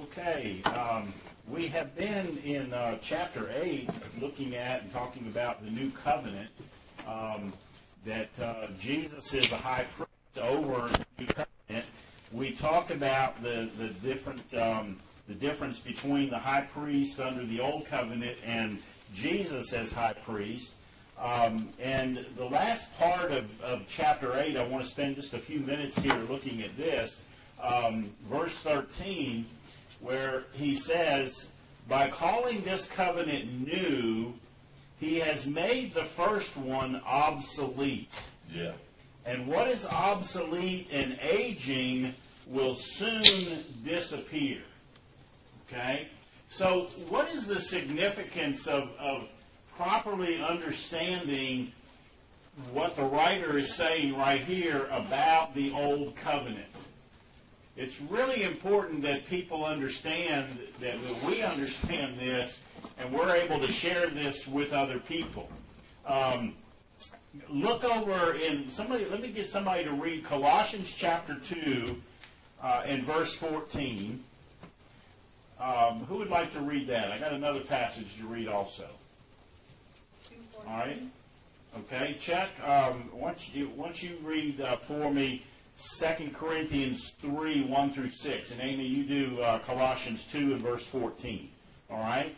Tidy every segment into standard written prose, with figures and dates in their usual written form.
Okay, we have been in chapter 8 looking at and talking about the new covenant, that Jesus is a high priest over the new covenant. We talked about the difference between the high priest under the old covenant and Jesus as high priest. And the last part of chapter 8, I want to spend just a few minutes here looking at this. Verse 13, where he says, by calling this covenant new, he has made the first one obsolete. Yeah. And what is obsolete and aging will soon disappear. Okay? So what is the significance of properly understanding what the writer is saying right here about the old covenant? It's really important that people understand, that we understand this, and we're able to share this with other people. Look over in somebody. Let me get somebody to read Colossians chapter 2 and verse 14. Who would like to read that? I got another passage to read also. All right. Okay. Chuck, once you read for me 2 Corinthians 3, 1 through 6. And Amy, you do Colossians 2 and verse 14. All right?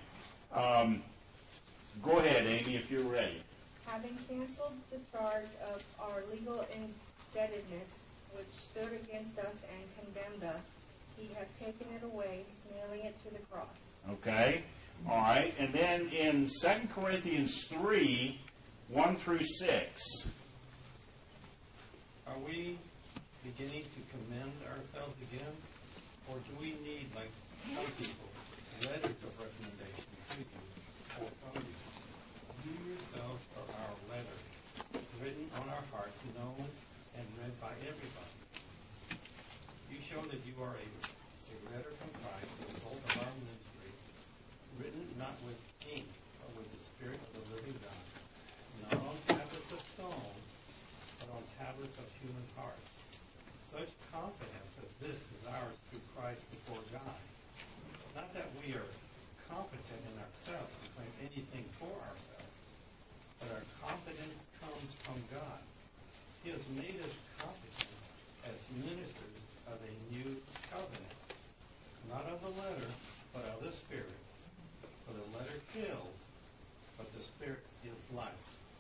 Go ahead, Amy, if you're ready. Having canceled the charge of our legal indebtedness, which stood against us and condemned us, he has taken it away, nailing it to the cross. Okay. All right. And then in 2 Corinthians 3, 1 through 6. Are we beginning to commend ourselves again? Or do we need, like some people, letters of recommendation to you or from you? You yourselves are our letter, written on our hearts, known and read by everybody. You show that you are a letter comprised of the whole of our ministry, written not with ink, but with the Spirit of the living God, not on tablets of stone, but on tablets of human hearts. Such confidence as this is ours through Christ before God. Not that we are competent in ourselves to claim anything for ourselves, but our confidence comes from God. He has made us competent as ministers of a new covenant, not of the letter, but of the Spirit. For the letter kills, but the Spirit gives life.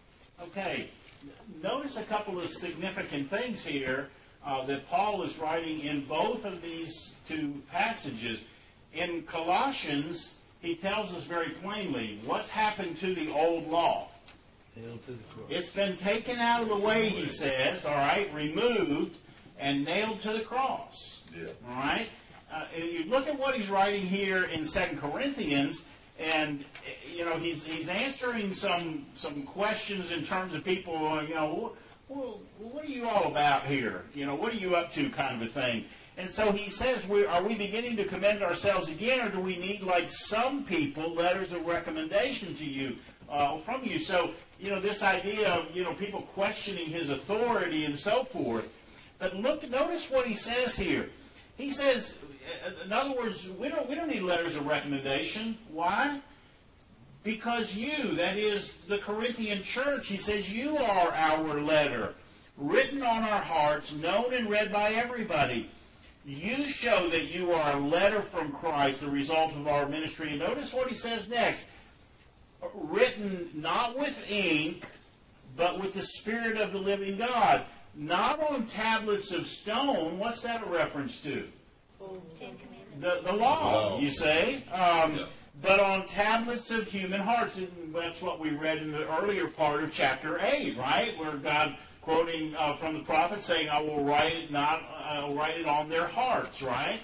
Okay. Notice a couple of significant things here that Paul is writing in both of these two passages. In Colossians, he tells us very plainly what's happened to the old law. Nailed to the cross. It's been taken out of the way, he says, all right, removed and nailed to the cross. Yeah. All right? You look at what he's writing here in 2 Corinthians, and you know he's answering some questions in terms of people, well, what are you all about here? What are you up to, kind of a thing. And so he says, are we beginning to commend ourselves again, or do we need, like some people, letters of recommendation to you, from you? So, this idea of, people questioning his authority and so forth. But notice what he says here. He says, in other words, we don't need letters of recommendation. Why? Because you, that is the Corinthian church, he says, you are our letter, written on our hearts, known and read by everybody. You show that you are a letter from Christ, the result of our ministry. And notice what he says next. Written not with ink, but with the Spirit of the living God. Not on tablets of stone. What's that a reference to? The law, you say. But on tablets of human hearts. And that's what we read in the earlier part of chapter 8, right? Where God, quoting from the prophet, saying, I will write it on their hearts, right?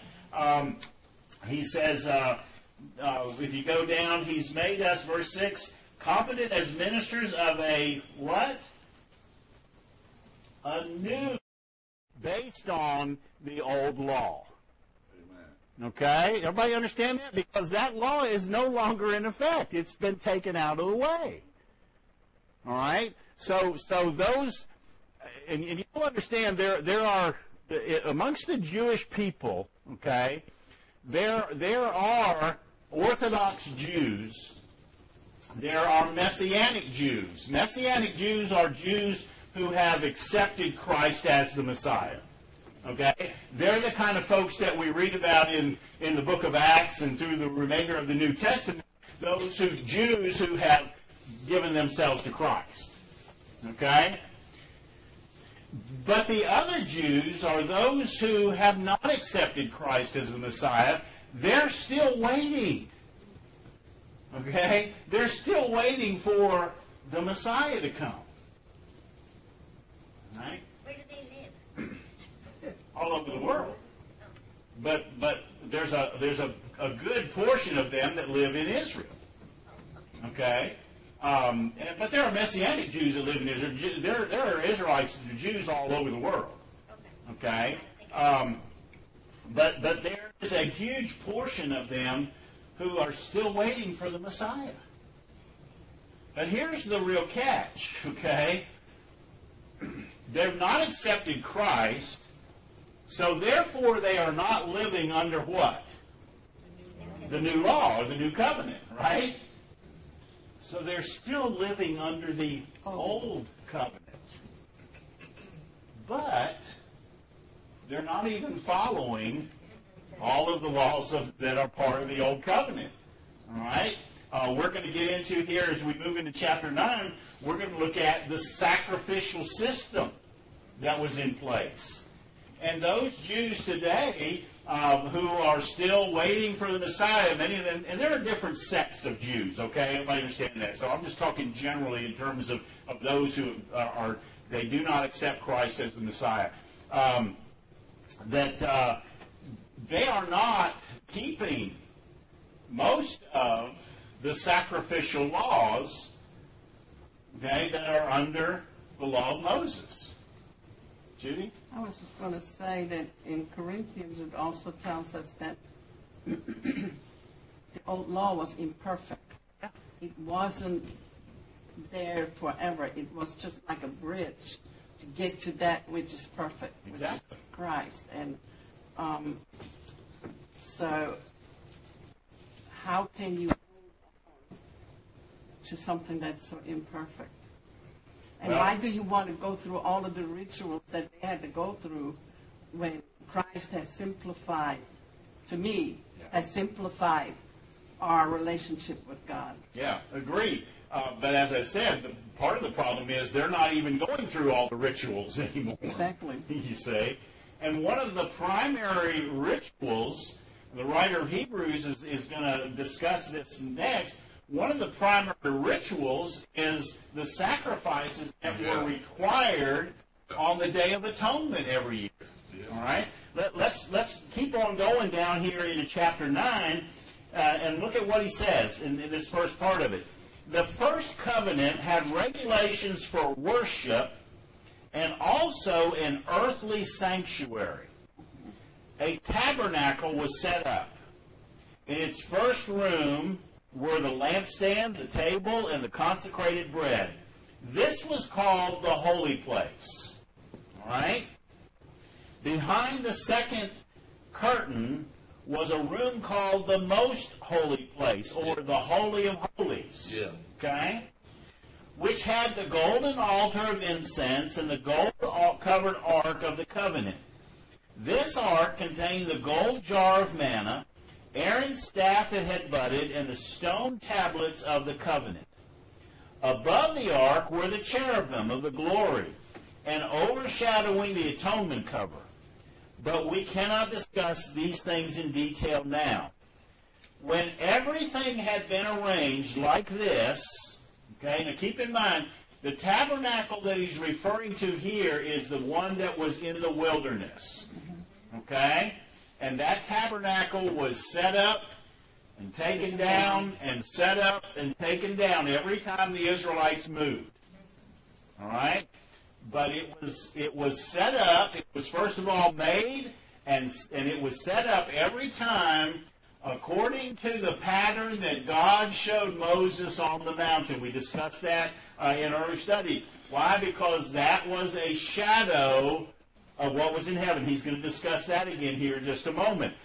He says, if you go down, he's made us, verse 6, competent as ministers of a what? A new, based on the old law. Okay? Everybody understand that? Because that law is no longer in effect. It's been taken out of the way. All right? So those, and you'll understand there are, amongst the Jewish people, okay, there are Orthodox Jews. There are Messianic Jews. Messianic Jews are Jews who have accepted Christ as the Messiah. Okay? They're the kind of folks that we read about in the book of Acts and through the remainder of the New Testament, those Jews who have given themselves to Christ. Okay? But the other Jews are those who have not accepted Christ as the Messiah. They're still waiting. Okay? They're still waiting for the Messiah to come. Right? Where do they live? All over the world. But there's a good portion of them that live in Israel. Okay? But there are Messianic Jews that live in Israel. There are Israelites, Jews all over the world. Okay? But there is a huge portion of them who are still waiting for the Messiah. But here's the real catch, okay? They've not accepted Christ, so therefore they are not living under what? The new law, or the new covenant, right? So they're still living under the old covenant. But they're not even following all of the laws that are part of the old covenant. All right? We're going to get into here as we move into chapter 9, we're going to look at the sacrificial system that was in place. And those Jews today who are still waiting for the Messiah, many of them, and there are different sects of Jews, okay? Everybody understand that. So I'm just talking generally in terms of those who they do not accept Christ as the Messiah. They are not keeping most of the sacrificial laws, okay, that are under the law of Moses. Judy? I was just going to say that in Corinthians it also tells us that the old law was imperfect. It wasn't there forever. It was just like a bridge to get to that which is perfect, Exactly. which is Christ. And so how can you hold on to something that's so imperfect? And Well, why do you want to go through all of the rituals that they had to go through when Christ has simplified, to me, has simplified our relationship with God? Yeah, agreed. But as I said, part of the problem is they're not even going through all the rituals anymore. Exactly. You see. And one of the primary rituals, the writer of Hebrews is going to discuss this next. One of the primary rituals is the sacrifices that were required on the Day of Atonement every year. All right? Let's keep on going down here into chapter 9 and look at what he says in this first part of it. The first covenant had regulations for worship and also an earthly sanctuary. A tabernacle was set up. In its first room were the lampstand, the table, and the consecrated bread. This was called the holy place. All right? Behind the second curtain was a room called the most holy place, or the Holy of Holies. Yeah. Okay? Which had the golden altar of incense and the gold-covered ark of the covenant. This ark contained the gold jar of manna, Aaron's staff that had budded, and the stone tablets of the covenant. Above the ark were the cherubim of the glory, and overshadowing the atonement cover. But we cannot discuss these things in detail now. When everything had been arranged like this, okay, now keep in mind, the tabernacle that he's referring to here is the one that was in the wilderness. Okay? And that tabernacle was set up and taken down and set up and taken down every time the Israelites moved. All right? But it was set up, it was first of all made, and it was set up every time according to the pattern that God showed Moses on the mountain. We discussed that in our study. Why? Because that was a shadow of what was in heaven. He's going to discuss that again here in just a moment.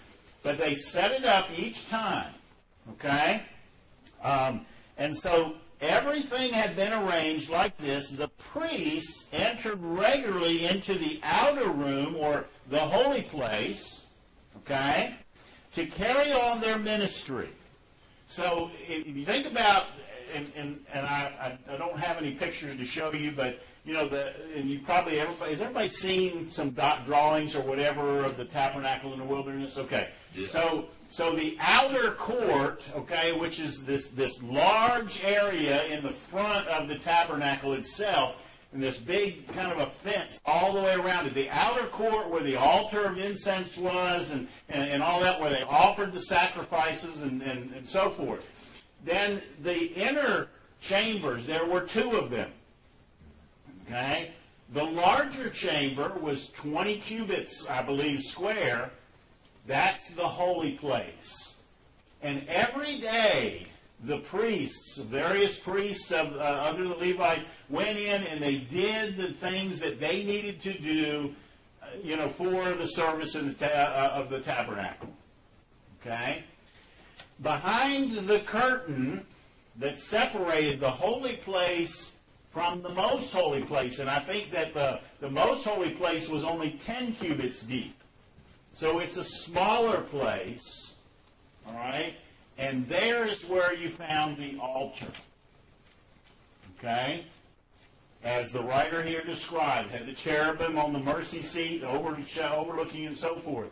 but they set it up each time. Okay? And so everything had been arranged like this. The priests entered regularly into the outer room, or the holy place, okay, to carry on their ministry. So if you think about, and I don't have any pictures to show you, but you know, and you probably, has everybody seen some dot drawings or whatever of the tabernacle in the wilderness? Okay. Yeah. So the outer court, okay, which is this large area in the front of the tabernacle itself, and this big kind of a fence all the way around it. The outer court where the altar of incense was and all that, where they offered the sacrifices and so forth. Then the inner chambers, there were two of them. Okay? The larger chamber was 20 cubits, I believe, square. That's the holy place. And every day, the priests, various priests under the Levites, went in and they did the things that they needed to do, for the service of the tabernacle. Okay? Behind the curtain that separated the holy place from the most holy place, and I think that the most holy place was only 10 cubits deep. So it's a smaller place, all right? And there's where you found the altar. Okay? As the writer here described, had the cherubim on the mercy seat, overlooking and so forth.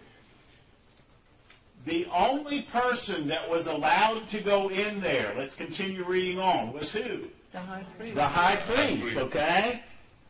The only person that was allowed to go in there, let's continue reading on, was who? The high priest. The high priest, okay?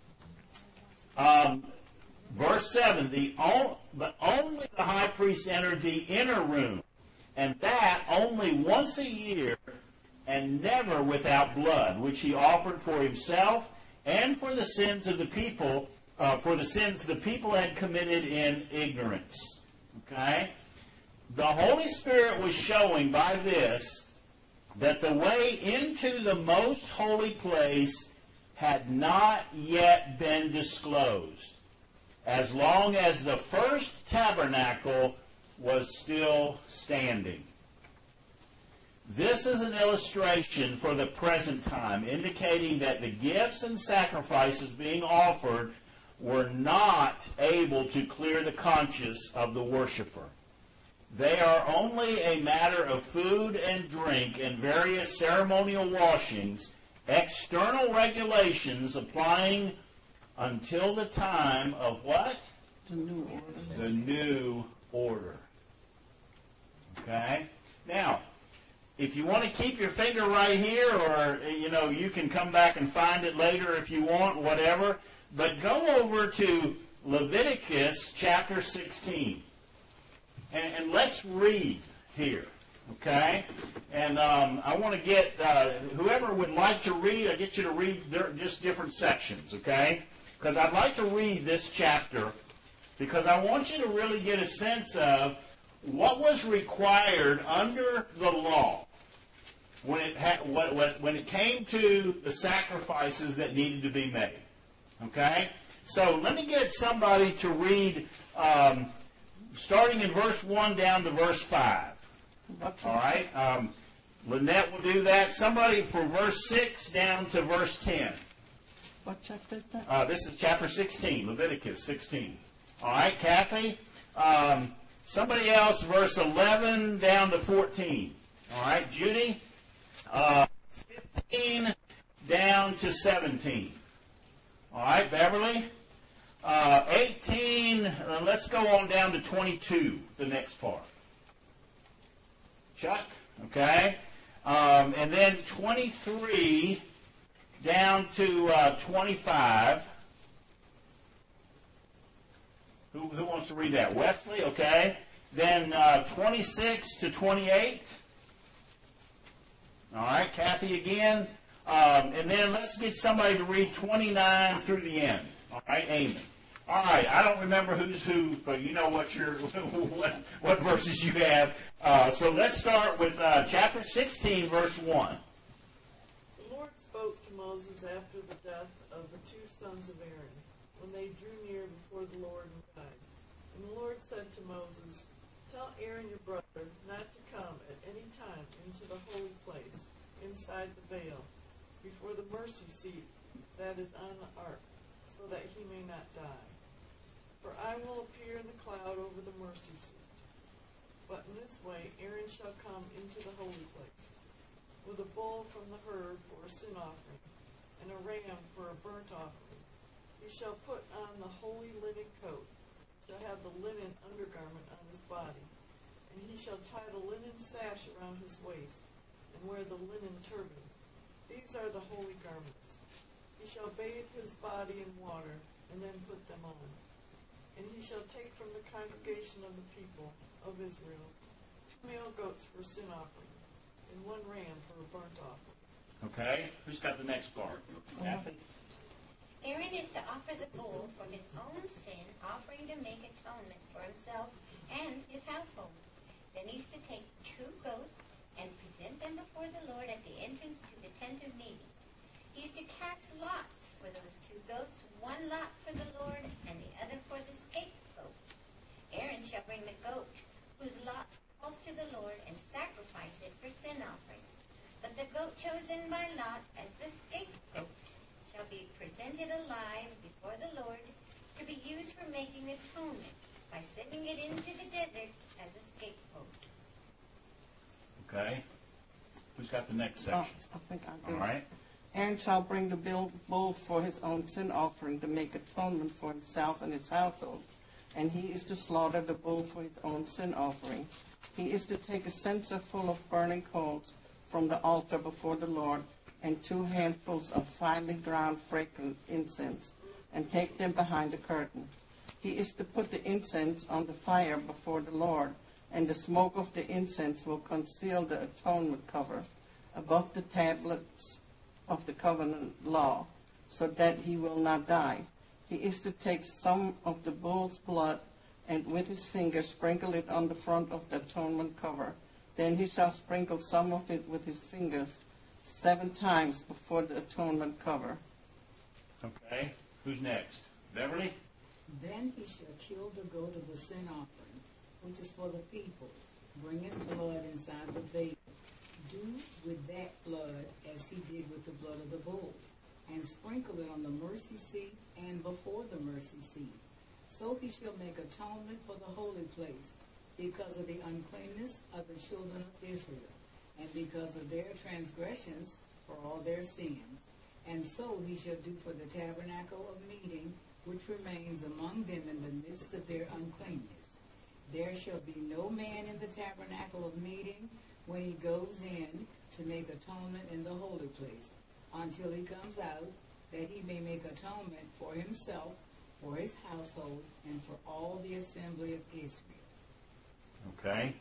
Verse 7, but only the high priest entered the inner room, and that only once a year, and never without blood, which he offered for himself and for the sins of the people, for the sins the people had committed in ignorance. Okay? The Holy Spirit was showing by this that the way into the most holy place had not yet been disclosed, as long as the first tabernacle was still standing. This is an illustration for the present time, indicating that the gifts and sacrifices being offered were not able to clear the conscience of the worshiper. They are only a matter of food and drink and various ceremonial washings, external regulations applying until the time of what? The new order. The new order. Okay? Now, if you want to keep your finger right here, or, you can come back and find it later if you want, whatever, but go over to Leviticus chapter 16. And let's read here, okay? And I want to get, whoever would like to read, I get you to read just different sections, okay? Because I'd like to read this chapter, because I want you to really get a sense of what was required under the law when it came to the sacrifices that needed to be made, okay? So let me get somebody to read starting in verse 1 down to verse 5. All right? Lynette will do that. Somebody from verse 6 down to verse 10. What chapter is that? This is chapter 16, Leviticus 16. All right, Kathy? Somebody else, verse 11 down to 14. All right, Judy? 15 down to 17. All right, Beverly? 18, let's go on down to 22, the next part. Chuck, okay? And then 23 down to 25. Who wants to read that? Wesley, okay? Then 26 to 28. All right, Kathy again. And then let's get somebody to read 29 through the end. All right, Amen. All right, I don't remember who's who, but you know what verses you have. So let's start with chapter 16, verse 1. The Lord spoke to Moses after the death of the two sons of Aaron, when they drew near before the Lord and died. And the Lord said to Moses, Tell Tell Aaron your brother not to come at any time into the holy place, inside the veil, before the mercy seat that is on the ark, so that he may not die. For I will appear in the cloud over the mercy seat. But in this way Aaron shall come into the holy place, with a bull from the herd for a sin offering, and a ram for a burnt offering. He shall put on the holy linen coat, shall have the linen undergarment on his body, and he shall tie the linen sash around his waist, and wear the linen turban. These are the holy garments. He shall bathe his body in water, and then put them on. And he shall take from the congregation of the people of Israel 2 male goats for sin offering, and 1 ram for a burnt offering. Okay, who's got the next part? Kathy? Aaron is to offer the bull for his own sin, offering to make atonement for himself and his household. Then he's to take 2 goats and present them before the Lord at the entrance to the tent of meeting. He's to cast lots for those 2 goats, 1 lot for the Lord and the other for the scapegoat. Aaron shall bring the goat whose lot falls to the Lord and sacrifice it for sin offering. But the goat chosen by Lot as the scapegoat shall be presented alive before the Lord to be used for making atonement by sending it into the desert as a scapegoat. Okay. Who's got the next Oh, section? I think I do. All right. Aaron shall bring the bull for his own sin offering to make atonement for himself and his household. And he is to slaughter the bull for his own sin offering. He is to take a censer full of burning coals from the altar before the Lord, and 2 handfuls of finely ground fragrant incense, and take them behind the curtain. He is to put the incense on the fire before the Lord, and the smoke of the incense will conceal the atonement cover above the tablets of the covenant law, so that he will not die. He is to take some of the bull's blood, and with his finger sprinkle it on the front of the atonement cover. Then he shall sprinkle some of it with his fingers 7 times before the atonement cover. Okay. Who's next? Beverly? Then he shall kill the goat of the sin offering, which is for the people. Bring his blood inside the veil. Do with that blood as he did with the blood of the bull, and sprinkle it on the mercy seat and before the mercy seat. So he shall make atonement for the holy place, because of the uncleanness of the children of Israel, and because of their transgressions for all their sins. And so he shall do for the tabernacle of meeting, which remains among them in the midst of their uncleanness. There shall be no man in the tabernacle of meeting when he goes in to make atonement in the holy place, until he comes out, that he may make atonement for himself, for his household, and for all the assembly of Israel. Okay.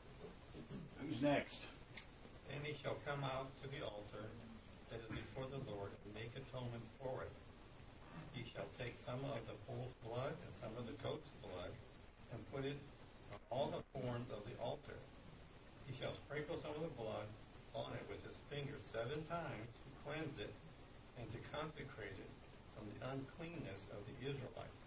Who's next? Then he shall come out to the altar that is before the Lord and make atonement for it. He shall take some of the bull's blood and some of the goat's blood and put it on all the horns of the altar. He shall sprinkle some of the blood on it with his finger 7 times to cleanse it and to consecrate it from the uncleanness of the Israelites.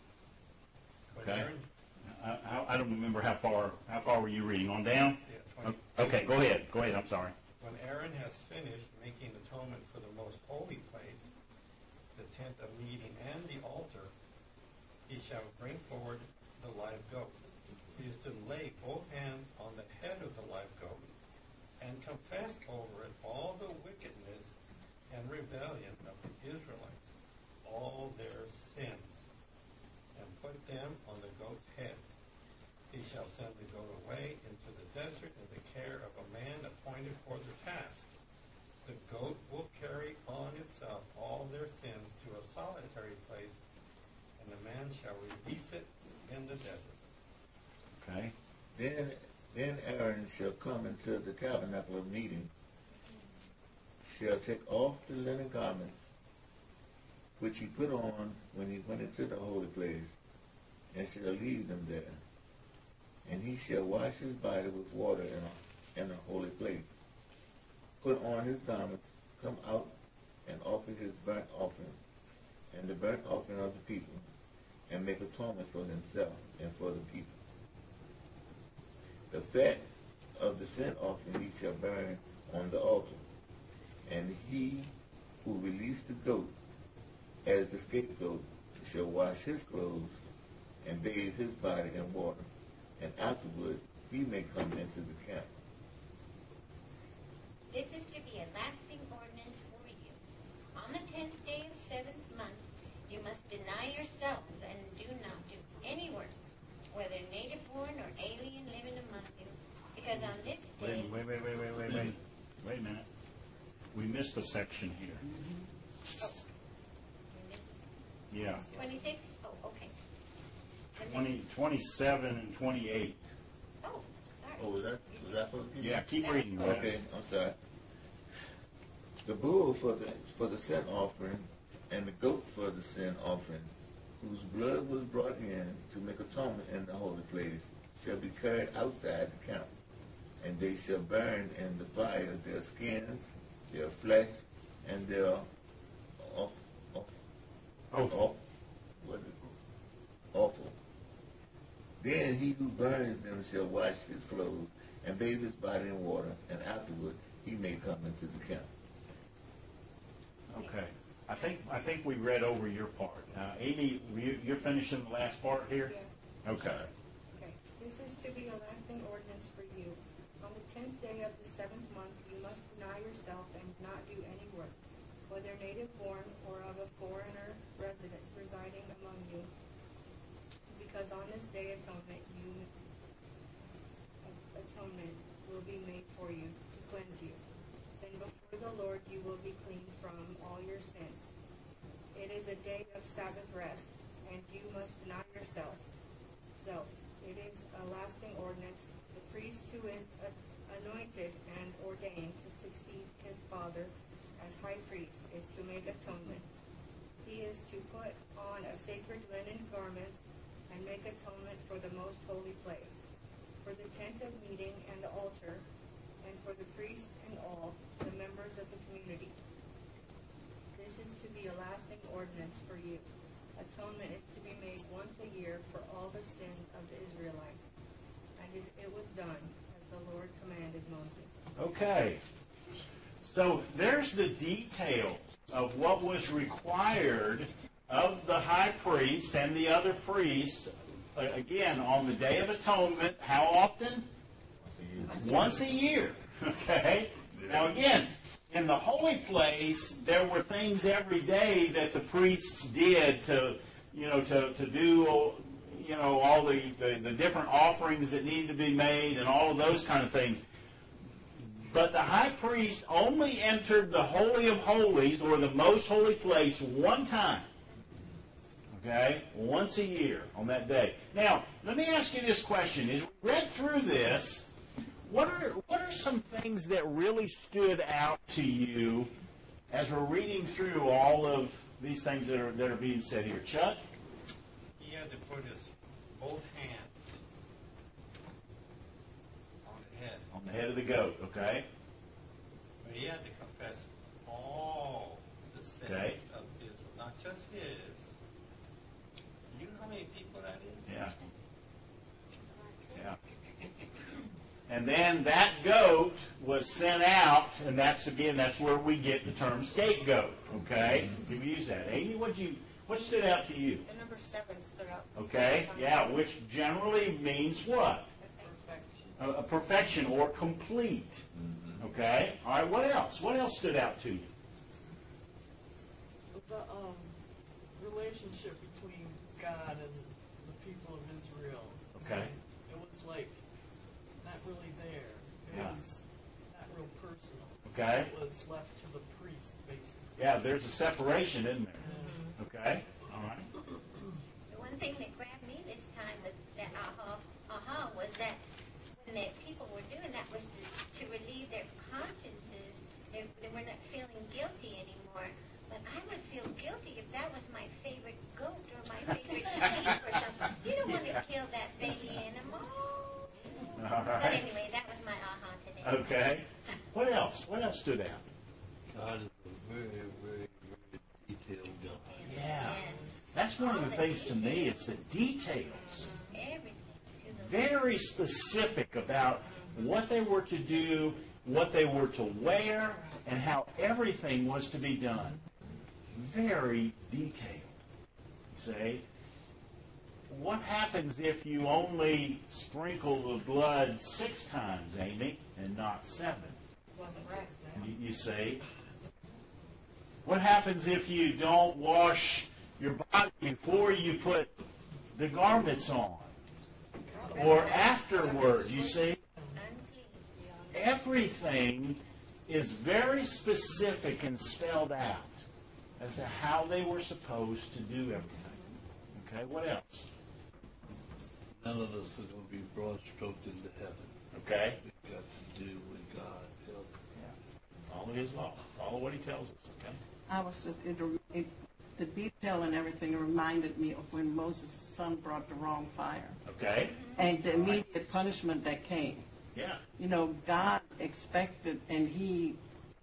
When Okay. Aaron- I don't remember how far were you reading? On down? Yeah, 20. Okay, go ahead. Go ahead, I'm sorry. When Aaron has finished making atonement for the most holy place, the tent of meeting and the altar, he shall bring forward the live goat. He is to lay both hands on the head of the live goat and confess over it all the wickedness and rebellion of the Israelites, all their sins, and put them on the goat's head. He shall send the goat away into the desert in the care of a man appointed for the task. The goat will carry on itself all their sins to a solitary place, and the man shall release it in the desert. Okay. Then Aaron shall come into the tabernacle of meeting, shall take off the linen garments which he put on when he went into the holy place, and shall leave them there. And he shall wash his body with water in a holy place, put on his garments, come out and offer his burnt offering and the burnt offering of the people, and make atonement for himself and for the people. The fat of the sin offering he shall burn on the altar. And he who released the goat as the scapegoat shall wash his clothes and bathe his body in water, and afterward he may come into the camp. This is to be a lasting ordinance for you. On the 10th day of 7th month, you must deny yourselves and do not do any work, whether native born or alien living among you, because on this day... Wait a minute. We missed a section here. Oh, and this is Yeah, 26? Oh, okay. And 27 and 28. Oh, sorry. Oh, was that supposed to be? Yeah, keep reading. Brad. Okay, I'm sorry. The bull for the sin offering, and the goat for the sin offering, whose blood was brought in to make atonement in the holy place, shall be carried outside the camp, and they shall burn in the fire their skins, their flesh, and their offal. Then he who burns them shall wash his clothes and bathe his body in water, and afterward he may come into the camp. Okay. I think we read over your part. Amy, you're finishing the last part here? Yeah. Okay. Okay. This is to be a lasting ordinance for you. On the 10th day of the 7th month, you must deny yourself and not do any work, whether native born or of a foreigner residing among you, because on this day atonement will be made for you to cleanse you. Then before the Lord you will be clean from all your sins. It is a day of Sabbath rest, and you must deny yourself. So it is a lasting ordinance. The priest who is anointed and ordained to succeed his father as high priest is to make atonement. He is to put on a sacred linen garment and make atonement for the most holy place, for the tent of meeting and the altar, and for the priest and all the members of the community. This is to be a lasting ordinance for you. Atonement is to be made once a year for all the sins of the Israelites. And it was done as the Lord commanded Moses. Okay. So there's the details of what was required of the high priest and the other priests, again, on the Day of Atonement. How often? Once a year. Okay? Now again, in the holy place, there were things every day that the priests did to do, all the different offerings that needed to be made and all of those kind of things. But the high priest only entered the Holy of Holies, or the most holy place, one time. Okay? Once a year on that day. Now, let me ask you this question. As we read through this, what are some things that really stood out to you as we're reading through all of these things that are being said here? Chuck? He had to put his both hands on the head. On the head of the goat, okay? But he had to confess all the sins Okay. of Israel, not just his. You know how many people that is? Yeah. Yeah. And then that goat was sent out, and that's where we get the term scapegoat. Okay? You use that. Amy, what stood out to you? The number 7 stood out. Okay? Yeah, which generally means what? Perfection. A perfection or complete. Okay? All right, what else? What else stood out to you? The relationship between God and the people of Israel. Okay. It was like not really there. It Yeah. was not real personal. Okay? It was left to the priest, basically. Yeah, there's a separation, isn't there? Okay? All right. The one thing that grabbed me this time was that was that when the people were doing that was to relieve their consciences. They were not feeling guilty anymore. But I would feel guilty if that was my favorite goat or my favorite sheep or something. You don't want to kill that baby animal. All But right. anyway, that was my aha today. Okay. What else? What else stood out? God is a very, very, very detailed God. Yeah. Yes. That's one of the things to me. It's the details. Everything to the very specific about what they were to do, what they were to wear, and how everything was to be done. Very detailed. You see? What happens if you only sprinkle the blood 6 times, Amy, and not 7? Wasn't right. You see? What happens if you don't wash your body before you put the garments on? Or afterward, you see? Everything is very specific and spelled out as to how they were supposed to do everything. Okay, what else? None of us are going to be broad-stroked into heaven. Okay? We've got to do what God tells us. Yeah. Follow His law. Follow what He tells us, okay? I was just, the detail and everything reminded me of when Moses' son brought the wrong fire. Okay? And the immediate punishment that came. Yeah. You know, God expected and He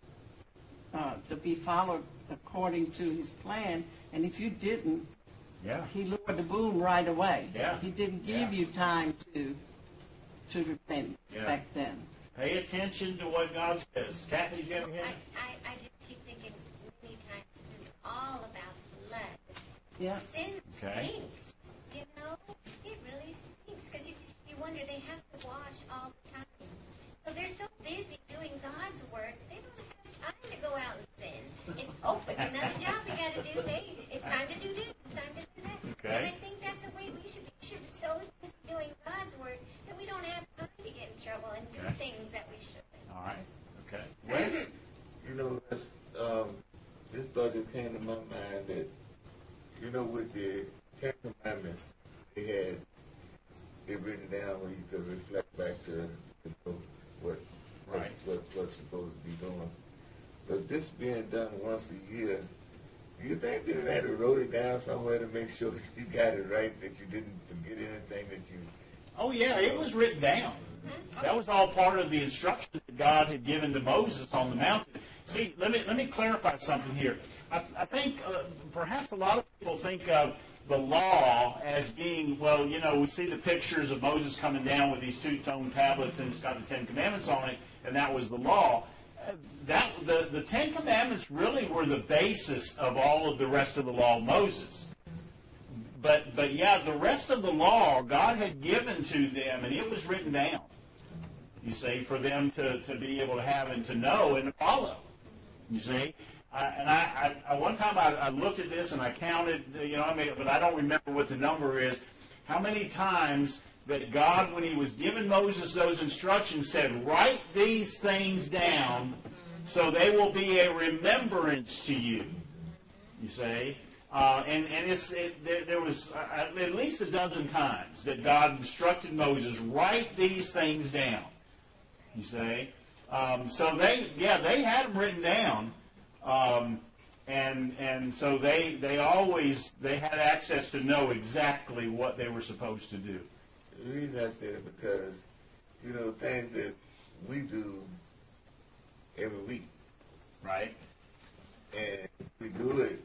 to be followed according to His plan. And if you didn't, Yeah. He lowered the boom right away. Yeah. He didn't give you time to repent back then. Pay attention to what God says. Kathy, you got anything? I just keep thinking many times this is all about blood. Yeah. Sin Okay. stinks. You know, it really stinks because you wonder they have to wash all the time. So they're so busy doing God's work, they don't have time to go out and sin. It's it's another job we got to do. Hey, it's time to do this. It's time to do that. Okay. And I think that's the way we should be. We should be so busy doing God's work that we don't have time to get in trouble and do Okay. things that we shouldn't. All right. Okay. Wes? You know, this thought just came to my mind that, you know, with the 10 Commandments, they had it written down where you could reflect back to what Right. what's supposed to be doing. But this being done once a year, do you think that they had to wrote it down somewhere to make sure you got it right, that you didn't forget anything that you... Oh, yeah, it was written down. That was all part of the instructions that God had given to Moses on the mountain. See, let me clarify something here. I think perhaps a lot of people think of the law as being, well, you know, we see the pictures of Moses coming down with these 2-tone tablets and it's got the 10 Commandments on it, and that was the law. The 10 Commandments really were the basis of all of the rest of the law of Moses. But yeah, the rest of the law God had given to them, and it was written down, you see, for them to be able to have and to know and to follow, you see. And one time I looked at this and I counted, you know, but I don't remember what the number is, how many times that God, when He was giving Moses those instructions, said, write these things down so they will be a remembrance to you, you see. There was at least a dozen times that God instructed Moses, write these things down, you see. So they had them written down. And so they had access to know exactly what they were supposed to do. The reason I say it because, you know, things that we do every week, Right? and we do it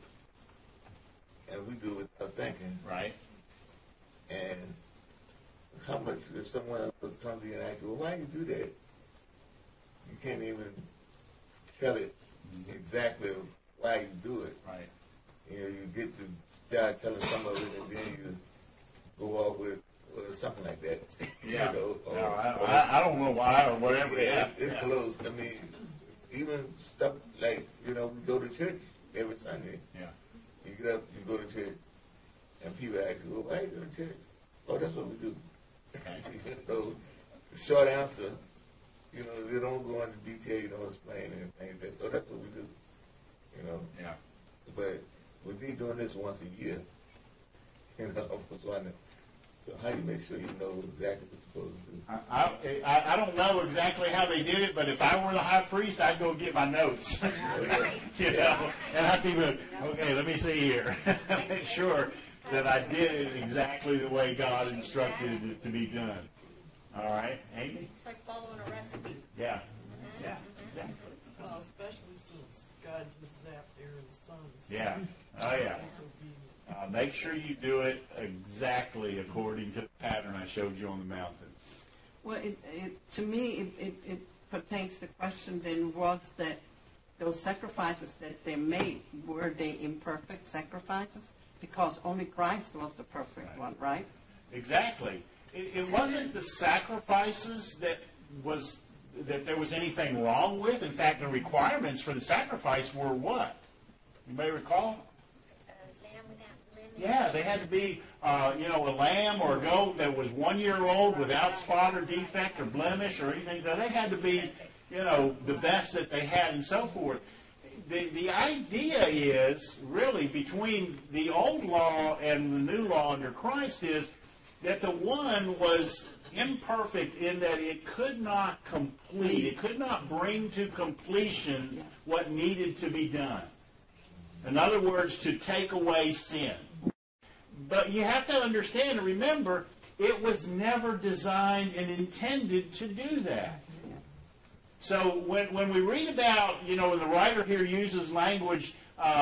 without thinking. Right? And how much, if someone was come to you and ask you, well, why do you do that? You can't even tell it exactly why you do it. Right. You know, you get to start telling some of it, and then you go off with something like that. Yeah. You know, No, I don't know why or whatever. Yeah, Yeah. it's close. I mean, even stuff like, you know, we go to church every Sunday. Yeah. You get up, you go to church, and people ask you, well, why you go to church? Oh, that's what we do. Okay. You know, the short answer, you know, they don't go into detail, you don't explain anything. Oh, that's what we do. You know? Yeah. But with me doing this once a year, you know, I was wondering, so how do you make sure you know exactly what you're supposed to do? I don't know exactly how they did it, but if I were the high priest, I'd go get my notes. You know, and I'd be like, okay, let me see here. Make sure that I did it exactly the way God instructed it to be done. All right, Amy? It's like following a recipe. Yeah. Yeah, exactly. Well, especially since God just zapped Aaron's sons. Yeah. Oh, yeah. Disobedience. Make sure you do it exactly according to the pattern I showed you on the mountain. Well, to me, it pertains to the question then was that those sacrifices that they made, were they imperfect sacrifices? Because only Christ was the perfect one, right? Exactly. It wasn't the sacrifices that there was anything wrong with. In fact, the requirements for the sacrifice were what? Anybody recall? Lamb without blemish. Yeah, they had to be, a lamb or a goat that was 1 year old without spot or defect or blemish or anything. So they had to be, the best that they had and so forth. The idea is, really, between the old law and the new law under Christ is that the one was imperfect in that it could not complete, it could not bring to completion what needed to be done. In other words, to take away sin. But you have to understand and remember, it was never designed and intended to do that. So when we read about, and the writer here uses language,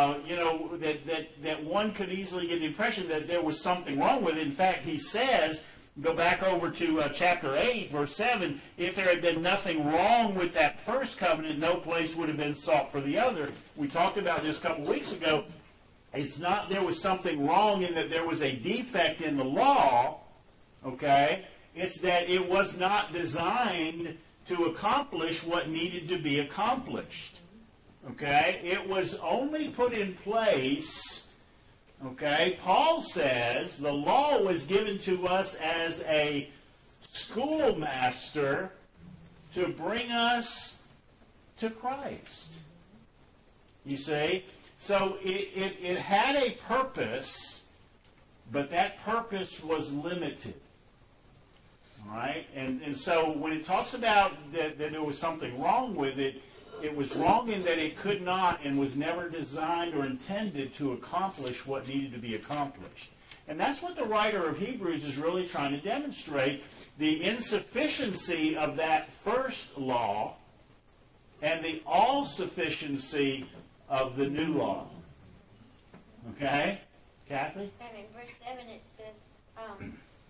that one could easily get the impression that there was something wrong with it. In fact, he says, go back over to chapter 8, verse 7, if there had been nothing wrong with that first covenant, no place would have been sought for the other. We talked about this a couple weeks ago. It's not there was something wrong in that there was a defect in the law, okay? It's that it was not designed to accomplish what needed to be accomplished. Okay? It was only put in place, okay? Paul says the law was given to us as a schoolmaster to bring us to Christ. You see? So it had a purpose, but that purpose was limited. All right? And so when it talks about that there was something wrong with it, it was wrong in that it could not and was never designed or intended to accomplish what needed to be accomplished. And that's what the writer of Hebrews is really trying to demonstrate, the insufficiency of that first law and the all-sufficiency of the new law. Okay? Kathy? And in verse 7 it says,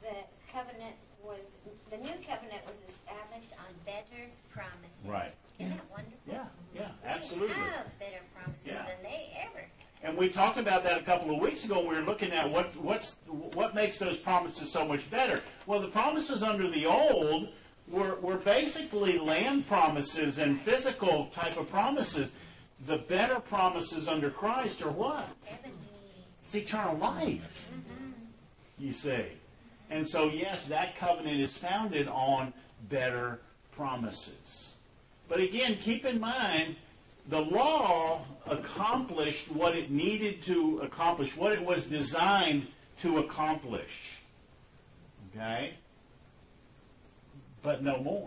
the new covenant was established on better promises. Right. Isn't that wonderful? Yeah, absolutely. We have better promises than they ever had. And we talked about that a couple of weeks ago when we were looking at what makes those promises so much better. Well, the promises under the old were basically land promises and physical type of promises. The better promises under Christ are what? Heavenly. It's eternal life, you see. And so, yes, that covenant is founded on better promises. But again, keep in mind, the law accomplished what it needed to accomplish, what it was designed to accomplish. Okay? But no more.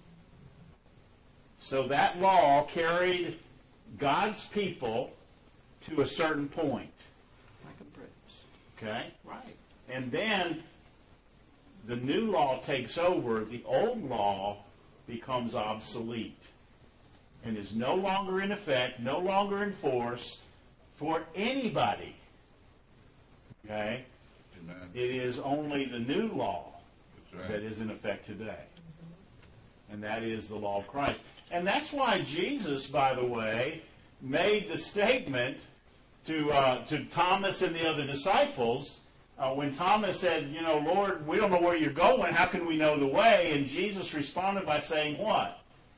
So that law carried God's people to a certain point. Like a bridge. Okay? Right. And then the new law takes over. The old law becomes obsolete and is no longer in effect, no longer in force for anybody. Okay? Amen. It is only the new law That's right. that is in effect today. And that is the law of Christ. And that's why Jesus, by the way, made the statement to Thomas and the other disciples when Thomas said, Lord, we don't know where you're going. How can we know the way? And Jesus responded by saying what?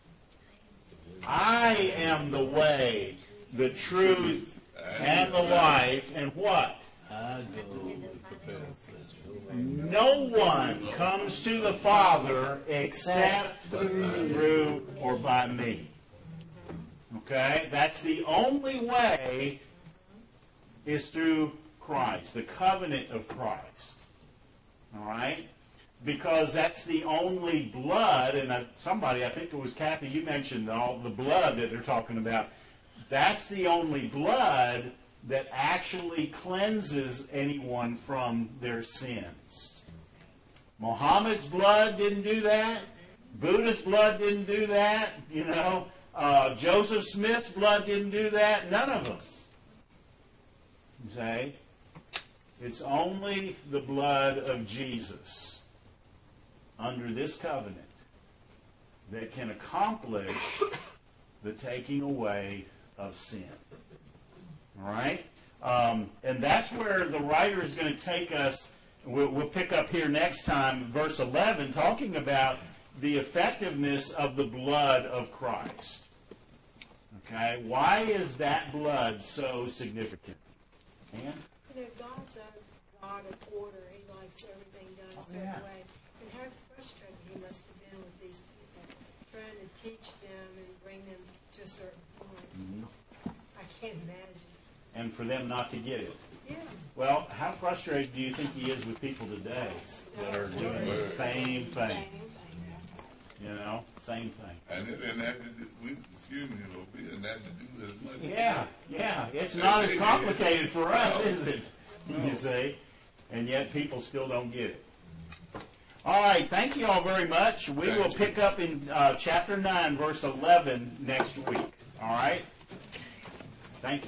I am the way, the truth, and the life. And what? I go to prepare a place. No one comes to the Father except through or by me. Okay? That's the only way is through Christ, the covenant of Christ. All right? Because that's the only blood, and somebody, I think it was Kathy, you mentioned all the blood that they're talking about. That's the only blood that actually cleanses anyone from their sins. Muhammad's blood didn't do that. Buddha's blood didn't do that. Joseph Smith's blood didn't do that. None of them. You see? It's only the blood of Jesus under this covenant that can accomplish the taking away of sin. All right? And that's where the writer is going to take us. We'll pick up here next time, verse 11, talking about the effectiveness of the blood of Christ. Okay? Why is that blood so significant? Ann? You know, God's a God of order. He likes everything done a certain way. And how frustrated he must have been with these people, trying to teach them and bring them to a certain point. Mm-hmm. I can't imagine. And for them not to get it. Yeah. Well, how frustrated do you think he is with people today that are doing the same thing? You know, same thing. And it didn't have to do, excuse me, we didn't have to do as much. Yeah. It's not as complicated for us, is it? You see? And yet people still don't get it. All right, thank you all very much. We will pick up in chapter 9, verse 11 next week. All right? Thank you.